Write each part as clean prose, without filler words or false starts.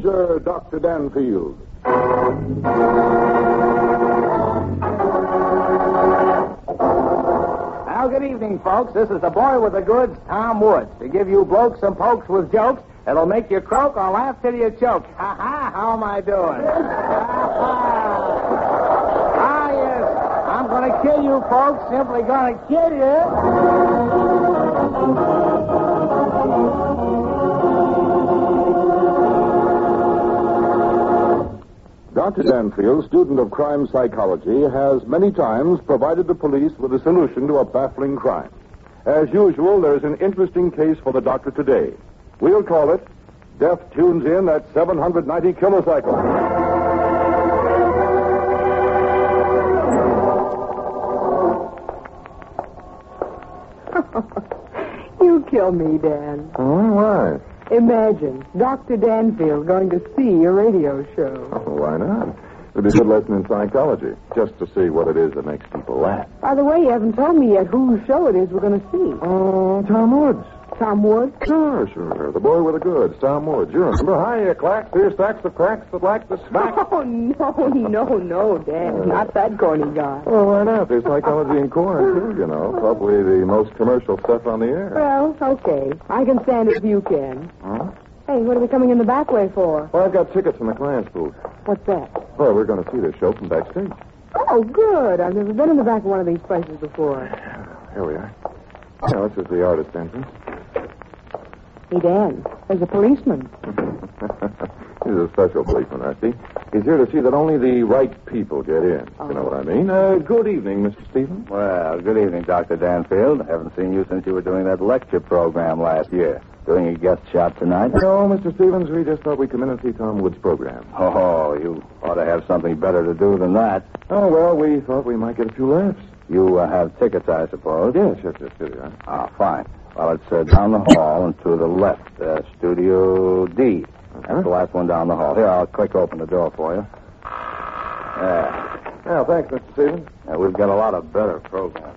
Ranger Dr. Danfield. Well, good evening, folks. This is the boy with the goods, Tom Woods, to give you blokes some pokes with jokes that'll make you croak or laugh till you choke. Ha ha! How am I doing? Yes. I'm going to kill you, folks. Simply going to kill you. Dr. Danfield, student of crime psychology, has many times provided the police with a solution to a baffling crime. As usual, there's an interesting case for the doctor today. We'll call it Death Tunes In at 790 Kilocycle. You kill me, Dan. Oh, why? Imagine Dr. Danfield going to see your radio show. Oh, why not? It'd be a good lesson in psychology, just to see what it is that makes people laugh. By the way, you haven't told me yet whose show it is we're going to see. Oh, Tom Woods. Tom Woods? Sure. The boy with the goods, Tom Woods. You remember? Hiya, clacks. Here's stacks of cracks that lack the smack. Oh, no, Dan. Not that corny guy. Well, why not? There's psychology in corn, too, you know. Probably the most commercial stuff on the air. Well, okay. I can stand it if you can. Huh? Hey, what are we coming in the back way for? Well, I've got tickets in the client's booth. What's that? Well, we're going to see this show from backstage. Oh, good. I've never been in the back of one of these places before. Here we are. Now, this is the artist entrance. Hey, Dan, there's a policeman. He's a special policeman, Rusty. He's here to see that only the right people get in. Oh. You know what I mean? Good evening, Mr. Stevens. Well, good evening, Dr. Danfield. Haven't seen you since you were doing that lecture program last year. Doing a guest shot tonight? No, Mr. Stevens, we just thought we'd come in and see Tom Wood's program. Oh, you ought to have something better to do than that. Oh, well, we thought we might get a few laughs. You have tickets, I suppose? Yes, here you are. Ah, fine. Well, it's down the hall and to the left, Studio D. That's the last one down the hall. Here, I'll click open the door for you. Well, thanks, Mr. Stevens. We've got a lot of better programs.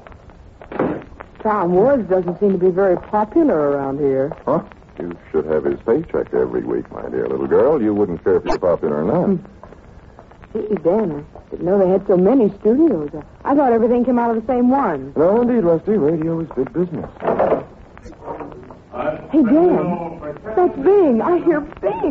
Tom Woods doesn't seem to be very popular around here. Huh? You should have his paycheck every week, my dear little girl. You wouldn't care if you're popular or not. Gee, Dan, I didn't know they had so many studios. I thought everything came out of the same one. No, indeed, Rusty. Radio is big business. Hey, Dan, that's Bing. I hear Bing.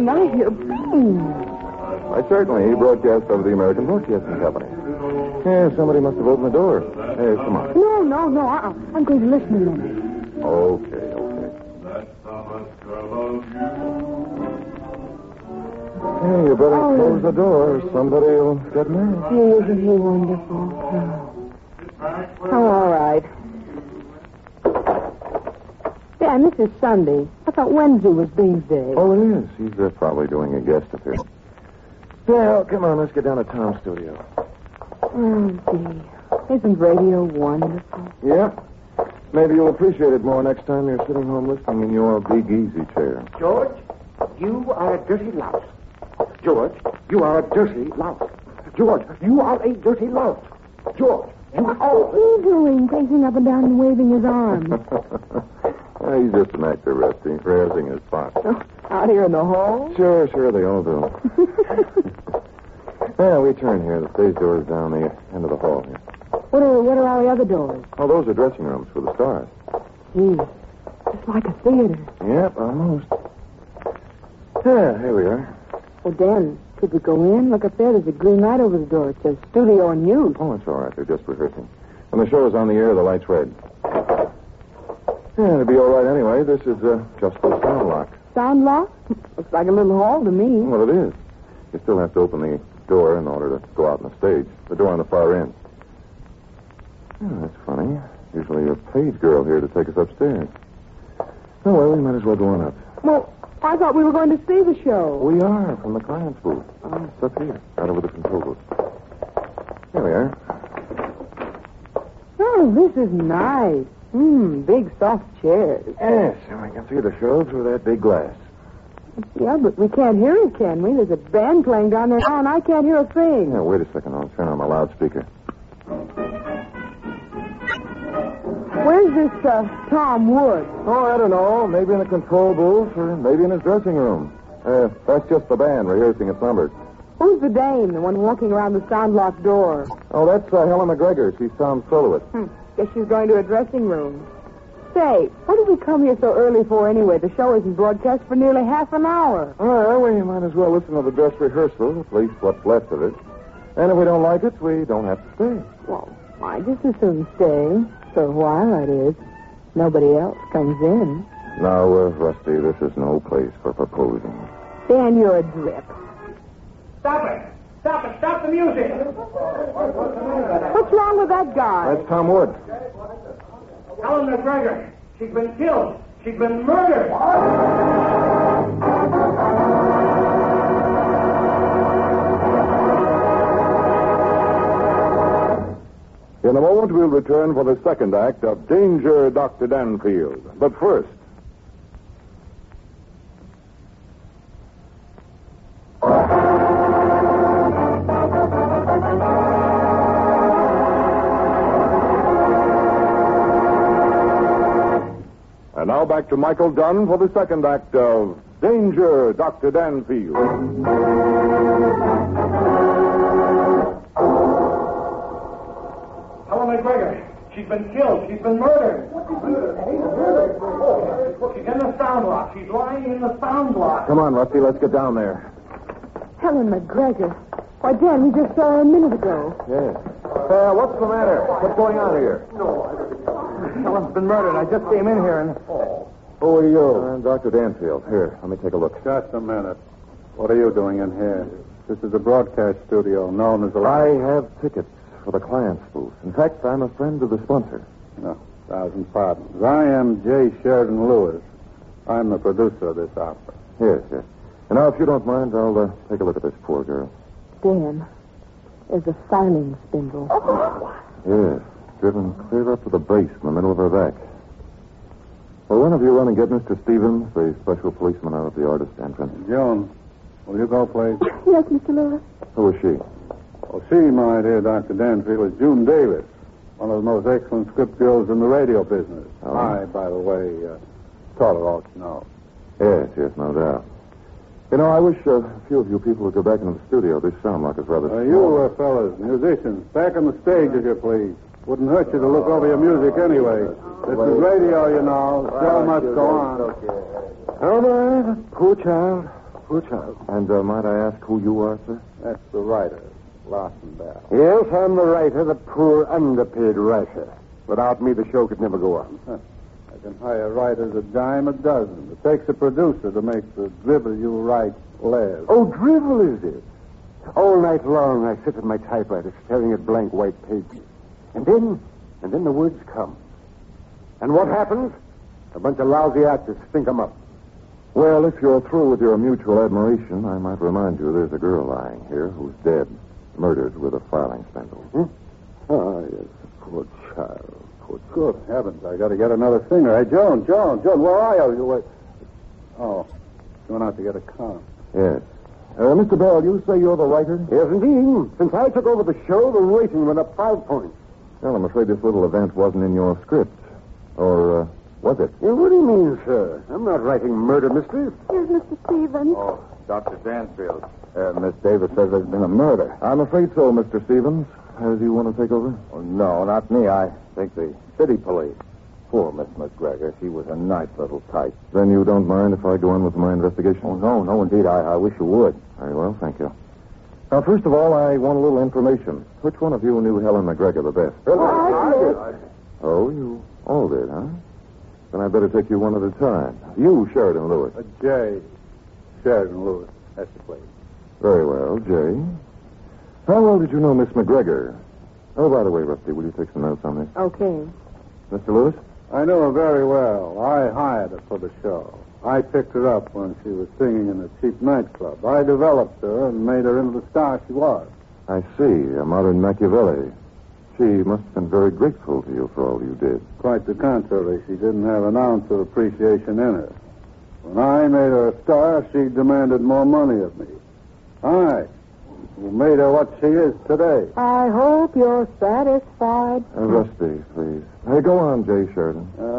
Why, certainly. He broadcast over the American Broadcasting Company. Yeah, somebody must have opened the door. Hey, come on. No. I'm going to listen a minute. Okay. Hey, you better close the door or somebody will get mad. Hey, isn't he wonderful? Oh, all right. Dan, this is Sunday. I thought Wednesday was Bing's day. Oh, it is. He's probably doing a guest up here. Well, come on, let's get down to Tom's studio. Oh, gee. Isn't radio wonderful? Yeah. Maybe you'll appreciate it more next time you're sitting home listening in your big easy chair. George, you are a dirty louse. George, you are a dirty louse. George, you are a dirty louse. George, you are... What's he doing, pacing up and down and waving his arms? He's just an actor, Rusty, rehearsing his part. Oh, out here in the hall? Sure, they all do. Yeah, we turn here. The stage door is down the end of the hall here. What are all the other doors? Oh, those are dressing rooms for the stars. Gee, it's like a theater. Yep, almost. Yeah, here we are. Well, Dan, could we go in? Look up there. There's a green light over the door. It says studio and news. Oh, it's all right. They're just rehearsing. When the show is on the air, the light's red. Yeah, it'll be all right anyway. This is just a sound lock. Sound lock? Looks like a little hall to me. Well, it is. You still have to open the door in order to go out on the stage. The door on the far end. Oh, that's funny. Usually a page girl here to take us upstairs. Oh, well, we might as well go on up. Well, I thought we were going to see the show. We are, from the client's booth. Oh, it's up here, out over the control booth. Here we are. Oh, this is nice. Big soft chairs. Yes, and we can see the show through that big glass. Yeah, but we can't hear it, can we? There's a band playing down there now, and I can't hear a thing. Now, wait a second. I'll turn on my loudspeaker. Where's this Tom Woods? Oh, I don't know. Maybe in the control booth or maybe in his dressing room. That's just the band rehearsing its numbers. Who's the dame, the one walking around the sound-locked door? Oh, that's Helen McGregor. She's sound soloist. Guess she's going to a dressing room. Say, what did we come here so early for anyway? The show isn't broadcast for nearly half an hour. Well, we might as well listen to the dress rehearsal, at least what's left of it. And if we don't like it, we don't have to stay. Well, I just as soon stay. For a while, that is. Nobody else comes in. Now, Rusty, this is no place for proposing. Dan, you're a drip. Stop it! Stop it! Stop the music! What's wrong with that guy? That's Tom Wood. Helen McGregor. She's been killed. She's been murdered. In a moment, we'll return for the second act of Danger, Dr. Danfield. But first... And now back to Michael Dunn for the second act of Danger, Dr. Danfield. Helen McGregor. She's been killed. She's been murdered. She's in the sound block. She's lying in the sound block. Come on, Rusty, let's get down there. Helen McGregor. Why, Dan, we just saw her a minute ago. Yes. What's the matter? What's going on here? Helen's been murdered. I just came in here and... Who are you? I'm Dr. Danfield. Here, let me take a look. Just a minute. What are you doing in here? This is a broadcast studio known as the... I have tickets for the client's booth. In fact, I'm a friend of the sponsor. No, 1,000 pardons. I am J. Sheridan Lewis. I'm the producer of this opera. Yes, yes. And now, if you don't mind, I'll take a look at this poor girl. Dan, there's a filing spindle. Yes, driven clear up to the base in the middle of her back. Will one of you run and get Mr. Stevens, the special policeman out of the artist entrance? Joan, will you go, please? Yes, Mr. Lewis. Who is she? Well, she, my dear Dr. Danfield, is June Davis, one of the most excellent script girls in the radio business. Oh. I, by the way, taught her all she knows. Yes, yes, no doubt. You know, I wish a few of you people would go back into the studio. This sound lock is rather small. You fellas, musicians, back on the stage, if you please. Wouldn't hurt you to look over your music anyway. This is radio, you know. The show must go on. All right. Poor child. Poor child. And might I ask who you are, sir? That's the writer, Larson Bell. Yes, I'm the writer, the poor underpaid writer. Without me, the show could never go on. I can hire writers a dime a dozen. It takes a producer to make the dribble you write last. Oh, drivel is it? All night long, I sit at my typewriter staring at blank white pages. And then the words come. And what happens? A bunch of lousy actors think 'em up. Well, if you're through with your mutual admiration, I might remind you there's a girl lying here who's dead, murdered with a filing spindle. Oh, yes, poor child. Poor child. Good heavens, I got to get another singer. Hey, Joan, where are you? Wait. Oh, she went out to get a car. Yes. Mr. Bell, you say you're the writer? Yes, indeed. Since I took over the show, the rating went up 5 points. Well, I'm afraid this little event wasn't in your script. Or, was it? What do you mean, sir? I'm not writing murder mysteries. Here's Mr. Stevens. Oh, Dr. Danfield. Miss Davis says there's been a murder. I'm afraid so, Mr. Stevens. Do you want to take over? Oh, no, not me. I think the city police. Poor Miss McGregor. She was a nice little type. Then you don't mind if I go on with my investigation? Oh, no, indeed. I wish you would. Very well, thank you. Now, first of all, I want a little information. Which one of you knew Helen McGregor the best? Oh, you all did, huh? Then I'd better take you one at a time. You, Sheridan Lewis. J. Sheridan Lewis. That's the place. Very well, Jay. How well did you know Miss McGregor? Oh, by the way, Rusty, will you take some notes on this? Okay. Mr. Lewis? I know her very well. I hired her for the show. I picked her up when she was singing in a cheap nightclub. I developed her and made her into the star she was. I see. A modern Machiavelli. She must have been very grateful to you for all you did. Quite the contrary. She didn't have an ounce of appreciation in her. When I made her a star, she demanded more money of me. I, who made her what she is today. I hope you're satisfied. Rusty, please. Hey, go on, Jay Sheridan.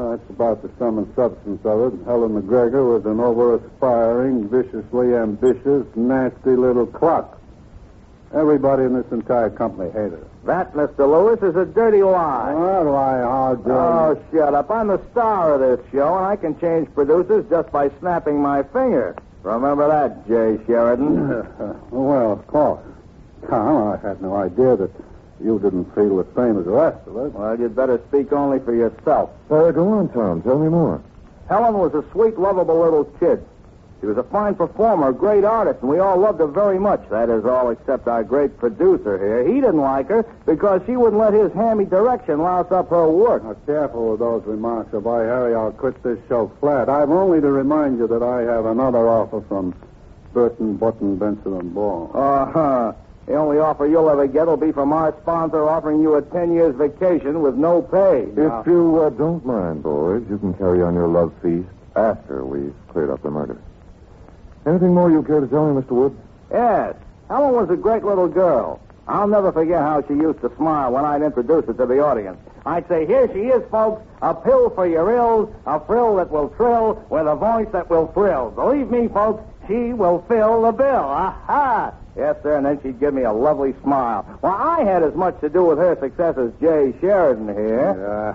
That's about the sum and substance of it. Helen McGregor was an over-aspiring, viciously ambitious, nasty little clock. Everybody in this entire company hated her. That, Mr. Lewis, is a dirty lie. What lie, Howard? Oh, shut up. I'm the star of this show, and I can change producers just by snapping my finger. Remember that, Jay Sheridan? Well, of course. Tom, I had no idea that you didn't feel the same as the rest of us. Well, you'd better speak only for yourself. Go on, Tom. Tell me more. Helen was a sweet, lovable little kid. She was a fine performer, a great artist, and we all loved her very much. That is all except our great producer here. He didn't like her because she wouldn't let his hammy direction louse up her work. Now, careful with those remarks, or by Harry, I'll quit this show flat. I've only to remind you that I have another offer from Burton, Button, Benson, and Ball. Uh-huh. The only offer you'll ever get will be from our sponsor offering you a 10 years vacation with no pay. If you don't mind, boys, you can carry on your love feast after we've cleared up the murder. Anything more you care to tell me, Mr. Wood? Yes. Helen was a great little girl. I'll never forget how she used to smile when I'd introduce her to the audience. I'd say, here she is, folks, a pill for your ills, a frill that will trill with a voice that will thrill. Believe me, folks, she will fill the bill. Aha! Yes, sir, and then she'd give me a lovely smile. Well, I had as much to do with her success as Jay Sheridan here.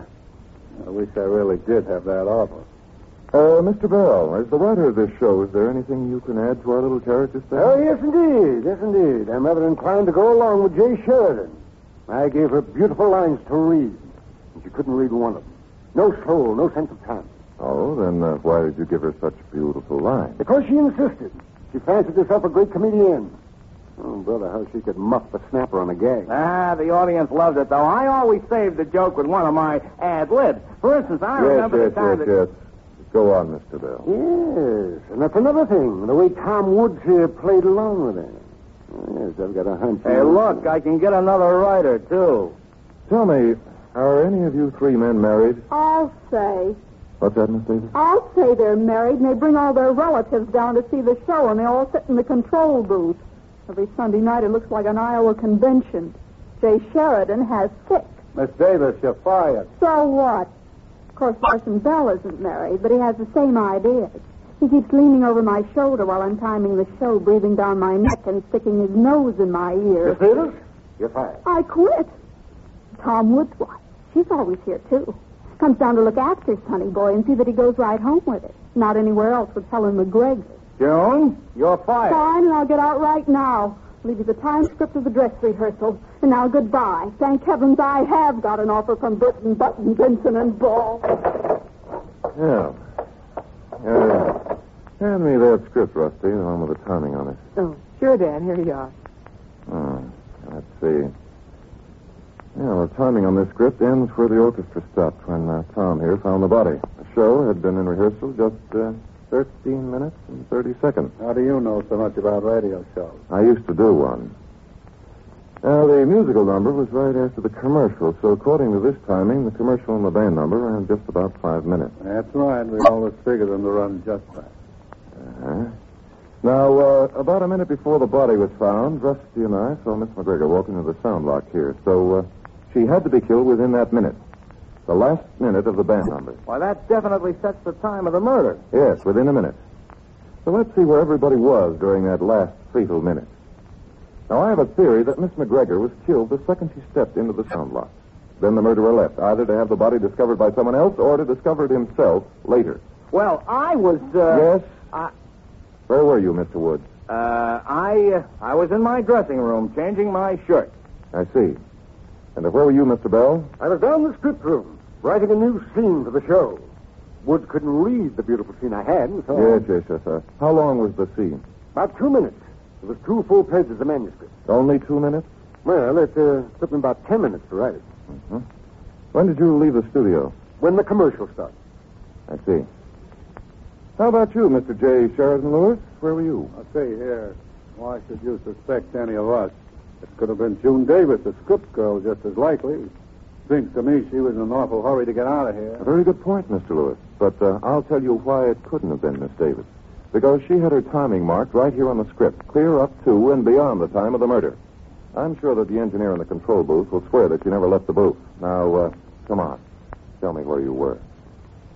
I wish I really did have that offer. Mr. Bell, as the writer of this show, is there anything you can add to our little character study? Oh, yes, indeed. Yes, indeed. I'm rather inclined to go along with Jay Sheridan. I gave her beautiful lines to read, and she couldn't read one of them. No soul, no sense of time. Oh, then why did you give her such beautiful lines? Because she insisted. She fancied herself a great comedian. Oh, brother, how she could muff the snapper on a gag. The audience loved it, though. I always saved the joke with one of my ad-libs. For instance, I remember the time Yes. Go on, Mr. Bell. Yes, and that's another thing, the way Tom Woods here played along with her. Yes, I've got a hunch. Hey, look, I can get another writer, too. Tell me, are any of you three men married? I'll say. What's that, Miss Davis? I'll say they're married, and they bring all their relatives down to see the show, and they all sit in the control booth. Every Sunday night, it looks like an Iowa convention. Jay Sheridan has 6. Miss Davis, you're fired. So what? Of course, Parson Bell isn't married, but he has the same ideas. He keeps leaning over my shoulder while I'm timing the show, breathing down my neck and sticking his nose in my ear. Miss Davis, you're fired. I quit. Tom Woods' wife. She's always here, too. Comes down to look after Sonny Boy and see that he goes right home with it. Not anywhere else with Helen McGregor. June, you're fired. Fine, and I'll get out right now. Leave you the time script of the dress rehearsal. And now goodbye. Thank heavens I have got an offer from Burton, Button, Benson, and Ball. Yeah. Hand me that script, Rusty, the one with the timing on it. Oh, sure, Dan. Here you are. Let's see. Yeah, the timing on this script ends where the orchestra stopped when Tom here found the body. The show had been in rehearsal just 13 minutes and 30 seconds. How do you know so much about radio shows? I used to do one. Now, the musical number was right after the commercial, so according to this timing, the commercial and the band number ran just about 5 minutes. That's right. We always figured them to run just that. Uh-huh. Now, about a minute before the body was found, Rusty and I saw Miss McGregor walk into the sound lock here, so she had to be killed within that minute. The last minute of the band number. Why, that definitely sets the time of the murder. Yes, within a minute. So let's see where everybody was during that last fatal minute. Now, I have a theory that Miss McGregor was killed the second she stepped into the sound lock. Then the murderer left, either to have the body discovered by someone else or to discover it himself later. Well, I was, Yes? Where were you, Mr. Woods? I was in my dressing room changing my shirt. I see. And where were you, Mr. Bell? I was down in the script room, writing a new scene for the show. Woods couldn't read the beautiful scene I had, so... Yes. How long was the scene? About 2 minutes. It was 2 full pages of manuscript. Only 2 minutes? Well, it took me about 10 minutes to write it. Mm-hmm. When did you leave the studio? When the commercial started. I see. How about you, Mr. J. Sheridan Lewis? Where were you? I'll see here. Why should you suspect any of us? It could have been June Davis, the script girl, just as likely. Seems to me she was in an awful hurry to get out of here. A very good point, Mr. Lewis. But I'll tell you why it couldn't have been Miss Davis. Because she had her timing marked right here on the script, clear up to and beyond the time of the murder. I'm sure that the engineer in the control booth will swear that she never left the booth. Now, come on. Tell me where you were.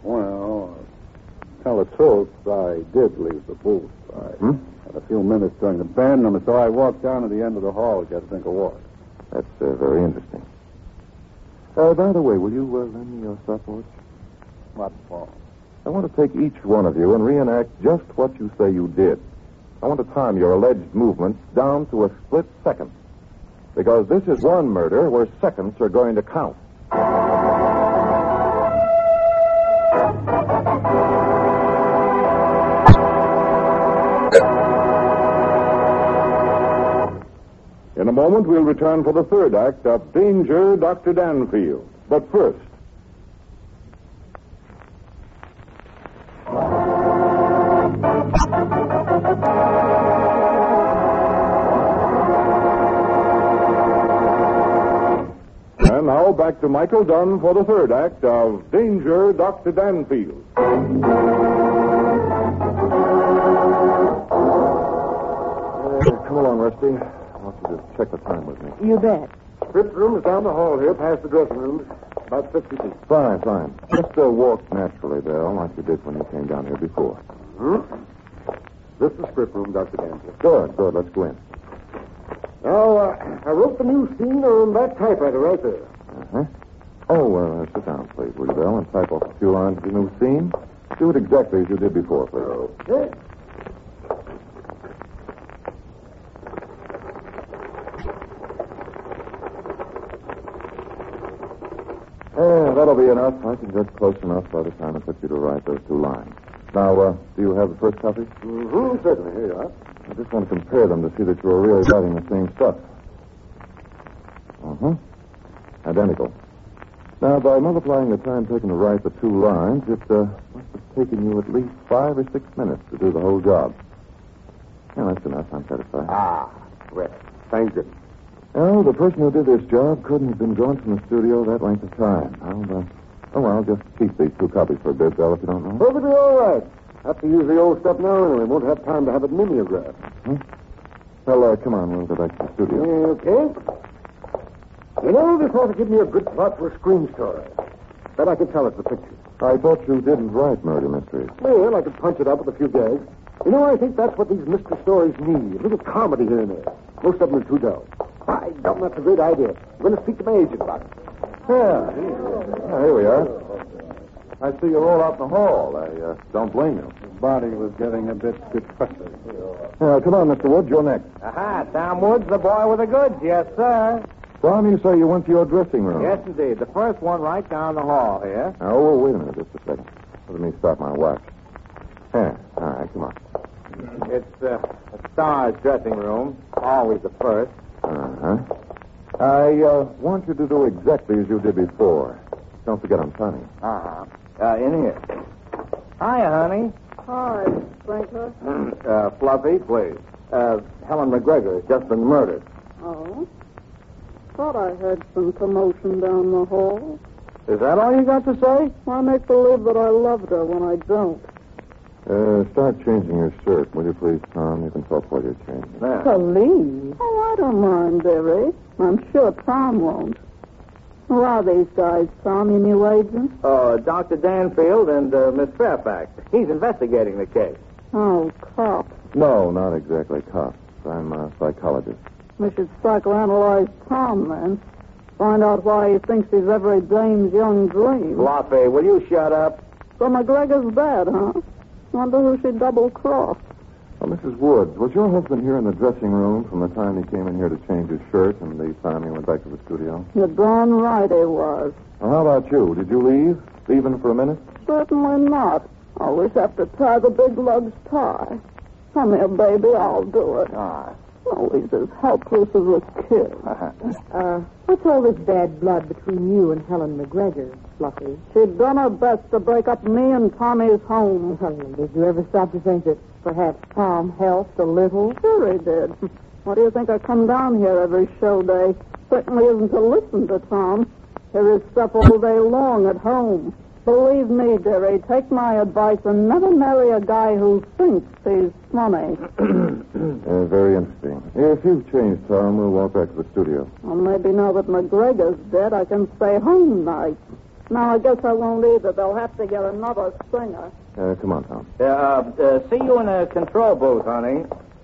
Well, tell the truth, I did leave the booth. I had a few minutes during the band, and so I walked down to the end of the hall to get a drink of water. That's very interesting. By the way, will you lend me your stopwatch? What for? I want to take each one of you and reenact just what you say you did. I want to time your alleged movements down to a split second. Because this is one murder where seconds are going to count. In a moment, we'll return for the third act of Danger, Dr. Danfield. But first... And now back to Michael Dunn for the third act of Danger, Dr. Danfield. Come along, Rusty. I want you to check the time with me. You bet. Fifth room is down the hall here, past the dressing rooms. About 50 feet. Fine. Just walk naturally, Bill, like you did when you came down here before. This is the script room, Dr. Danfield. Good. Let's go in. Now, I wrote the new scene on that typewriter right there. Oh, sit down, please, will you, Bill, and type off a few lines of the new scene. Do it exactly as you did before, please. Okay. That'll be enough. I can get close enough by the time it puts you to write those 2 lines. Now, do you have the first copy? Certainly. Here you are. I just want to compare them to see that you're really writing the same stuff. Identical. Now, by multiplying the time taken to write the 2 lines, it must have taken you at least 5 or 6 minutes to do the whole job. Yeah, that's enough. I'm satisfied. Well, thank you. Well, the person who did this job couldn't have been gone from the studio that length of time. I'll just keep these 2 copies for a bit, Bill, if you don't know. Perfectly all right. Have to use the old stuff now anyway. Won't have time to have it mimeographed. Well, come on. We'll go back to the studio. Okay. You know, this ought to give me a good plot for a screen story. Bet I could tell it the picture. I thought you didn't write murder mysteries. Well, I could punch it up with a few gags. You know, I think that's what these mystery stories need. A little comedy here and there. Most of them are too dull. By gum, that's a great idea. I'm going to speak to my agent about it. Here we are. I see you're all out in the hall. I don't blame you. His body was getting a bit depressing. Come on, Mr. Woods. You're next. Aha, Tom Woods, the boy with the goods. Yes, sir. Tom, you say you went to your dressing room. Yes, indeed. The first one right down the hall here. Oh, wait a minute, just a second. Let me stop my watch. All right, come on. It's a star's dressing room. Always the first. I want you to do exactly as you did before. Don't forget I'm funny. In here. Hiya, honey. Hi, Sprinkler. Fluffy, please. Helen McGregor has just been murdered. Oh? Thought I heard some commotion down the hall. Is that all you got to say? I make believe that I loved her when I don't. Start changing your shirt, will you please, Tom? You can talk while you're changing. Police? Oh, I don't mind, dearie. I'm sure Tom won't. Who are these guys, Tom, your new agent? Dr. Danfield and Miss Fairfax. He's investigating the case. Oh, cops. No, not exactly cops. I'm a psychologist. We should psychoanalyze Tom, then. Find out why he thinks he's every dame's young dream. Fluffy, will you shut up? So McGregor's dead, huh? Wonder who she double-crossed. Well, Mrs. Woods, was your husband here in the dressing room from the time he came in here to change his shirt and the time he went back to the studio? You're darn right he was. Well, how about you? Did you leave? Even for a minute? Certainly not. Always have to tie the big lug's tie. Come here, baby, I'll do it. Always as helpless as a kid. What's all this bad blood between you and Helen McGregor, Fluffy? She'd done her best to break up me and Tommy's home. Did you ever stop to think that perhaps Tom helped a little? Sure he did. Why do you think I come down here every show day? Certainly isn't to listen to Tom. Hear his stuff all day long at home. Believe me, dearie, take my advice and never marry a guy who thinks he's funny. Very interesting. If you've changed, Tom, we'll walk back to the studio. Well, maybe now that McGregor's dead, I can stay home night. Now, I guess I won't either. They'll have to get another singer. Come on, Tom. See you in the control booth, honey.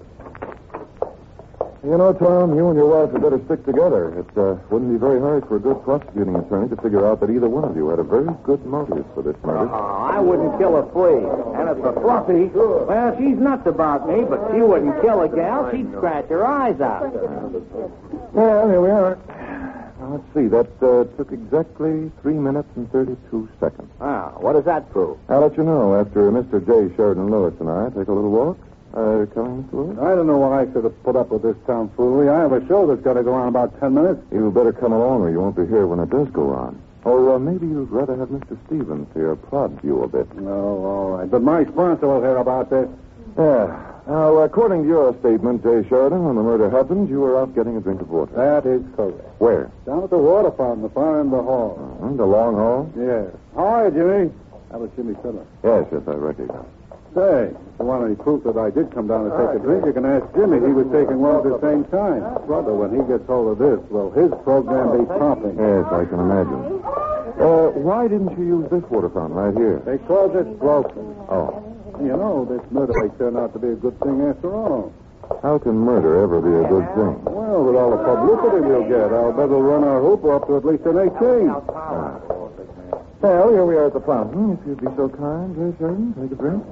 You know, Tom, you and your wife had better stick together. It wouldn't be very hard for a good prosecuting attorney to figure out that either one of you had a very good motive for this murder. I wouldn't kill a flea. And as for Fluffy, well, she's nuts about me, but she wouldn't kill a gal. She'd scratch her eyes out. Well, here we are. Now, let's see. That took exactly 3 minutes and 32 seconds. Ah, what does that prove? I'll let you know after Mr. J. Sheridan Lewis and I take a little walk. Coming, Mr. Lewis? I don't know why I should have put up with this tomfoolery. I have a show that's got to go on about 10 minutes. You better come along or you won't be here when it does go on. Or maybe you'd rather have Mr. Stevens here prod you a bit. No, all right. But my sponsor will hear about this. Yeah. Now, according to your statement, J. Sheridan, when the murder happened, you were out getting a drink of water. That is correct. Where? Down at the water fountain, the far end of the hall. The long hall? Yes. How are you, Jimmy? That was Jimmy Filler. Yes, I recognize. Say, if you want any proof that I did come down to take a drink, you can ask Jimmy. He was taking one at the same time. Brother, when he gets hold of this, will his program be pumping? Yes, I can imagine. Why didn't you use this water fountain right here? Because it's broken. Oh. You know, this murder may turn out to be a good thing after all. How can murder ever be a good thing? Well, with all the publicity we'll get, I'll bet we'll run our hoop up to at least an 18. Well, here we are at the fountain. If you'd be so kind, J. Sheridan, take a drink.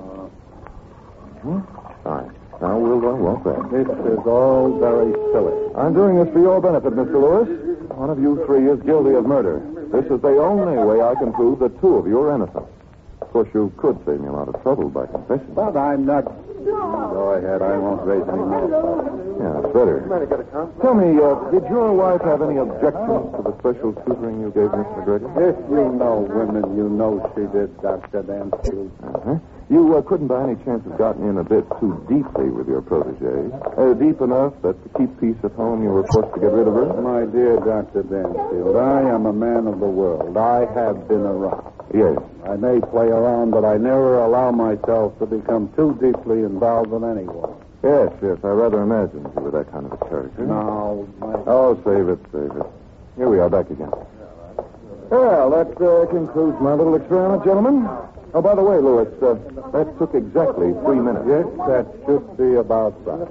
Fine. Now we'll walk back. This is all very silly. I'm doing this for your benefit, Mr. Lewis. One of you three is guilty of murder. This is the only way I can prove that two of you are innocent. Of course, you could save me a lot of trouble by confessing. But I'm not... Go ahead. I won't raise any more problems. Yeah, it's better. Tell me, did your wife have any objections to the special tutoring you gave Miss McGregor? If you know women, you know she did, Dr. Danfield. Uh-huh. You couldn't by any chance have gotten in a bit too deeply with your protege. Deep enough that to keep peace at home you were forced to get rid of her? My dear Dr. Danfield, I am a man of the world. I have been around. Yes. I may play around, but I never allow myself to become too deeply involved with anyone. Yes, I rather imagined you were that kind of a character. No, Oh, save it. Here we are back again. Well, that concludes my little experiment, gentlemen. Oh, by the way, Lewis, that took exactly 3 minutes. Yes, that should be about right.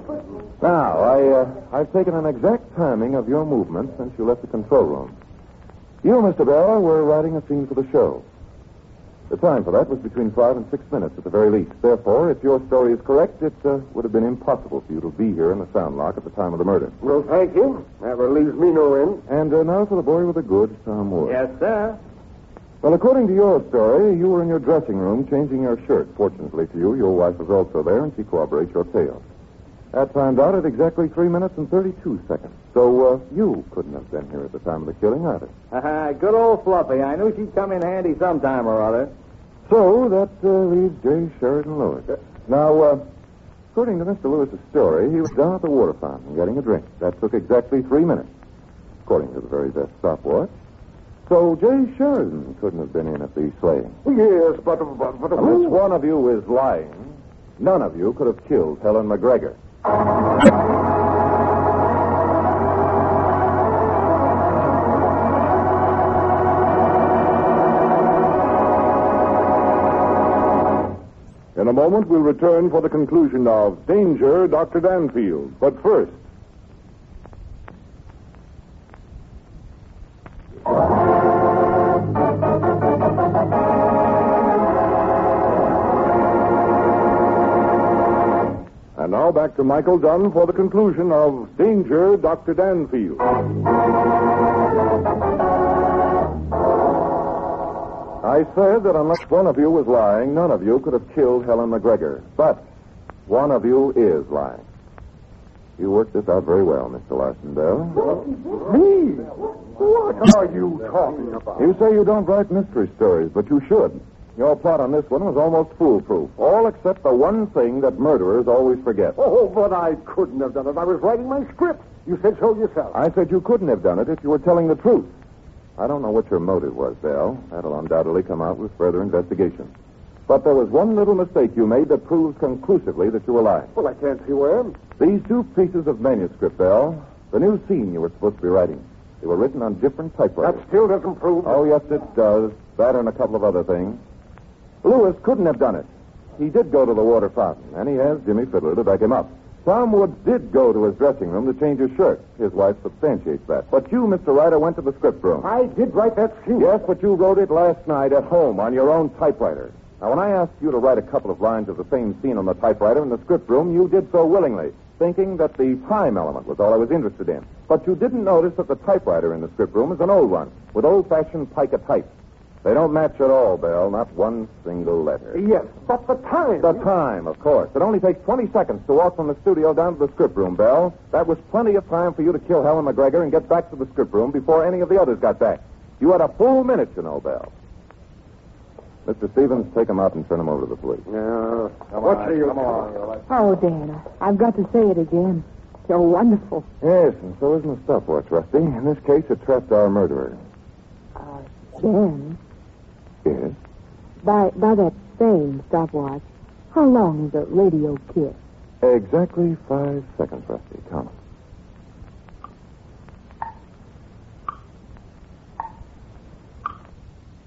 Now, I've taken an exact timing of your movements since you left the control room. You, Mr. Bell, were writing a scene for the show. The time for that was between 5 and 6 minutes at the very least. Therefore, if your story is correct, it would have been impossible for you to be here in the sound lock at the time of the murder. Well, thank you. That relieves me no end. And now for the boy with the goods, Tom Wood. Yes, sir. Well, according to your story, you were in your dressing room changing your shirt. Fortunately for you, your wife was also there, and she corroborates your tale. That timed out at exactly 3 minutes and 32 seconds. So, you couldn't have been here at the time of the killing either. Good old Fluffy. I knew she'd come in handy sometime or other. So, that leaves J. Sheridan Lewis. Now, according to Mr. Lewis's story, he was down at the water fountain getting a drink. That took exactly 3 minutes, according to the very best stopwatch. So, J. Sheridan couldn't have been in at the slaying. Yes, but Unless one of you is lying, none of you could have killed Helen McGregor. In a moment, we'll return for the conclusion of Danger, Dr. Danfield. But first... And now back to Michael Dunn for the conclusion of Danger, Dr. Danfield. I said that unless one of you was lying, none of you could have killed Helen McGregor. But one of you is lying. You worked this out very well, Mr. Larson Bell. me? What are you talking about? You say you don't write mystery stories, but you should. Your plot on this one was almost foolproof, all except the one thing that murderers always forget. Oh, but I couldn't have done it. I was writing my script. You said so yourself. I said you couldn't have done it if you were telling the truth. I don't know what your motive was, Bell. That'll undoubtedly come out with further investigation. But there was one little mistake you made that proves conclusively that you were lying. Well, I can't see where. These two pieces of manuscript, Bell, the new scene you were supposed to be writing. They were written on different typewriters. That still doesn't prove... Oh, yes, it does. That and a couple of other things. Lewis couldn't have done it. He did go to the water fountain, and he has Jimmy Fiddler to back him up. Tom Woods did go to his dressing room to change his shirt. His wife substantiates that. But you, Mr. Ryder, went to the script room. I did write that scene. Yes, but you wrote it last night at home on your own typewriter. Now, when I asked you to write a couple of lines of the same scene on the typewriter in the script room, you did so willingly, thinking that the time element was all I was interested in. But you didn't notice that the typewriter in the script room is an old one, with old-fashioned pica type. They don't match at all, Bell, not one single letter. Yes, but the time... The time, of course. It only takes 20 seconds to walk from the studio down to the script room, Bell. That was plenty of time for you to kill Helen McGregor and get back to the script room before any of the others got back. You had a full minute, you know, Bell. Mr. Stevens, take him out and turn him over to the police. No. Come you... on. Oh, Dan, I've got to say it again. You're wonderful. Yes, and so isn't the stopwatch, Rusty. In this case, it trapped our murderer. Dan, Yes? by that same stopwatch, how long is a radio kiss? Exactly 5 seconds, Rusty. Count 'em.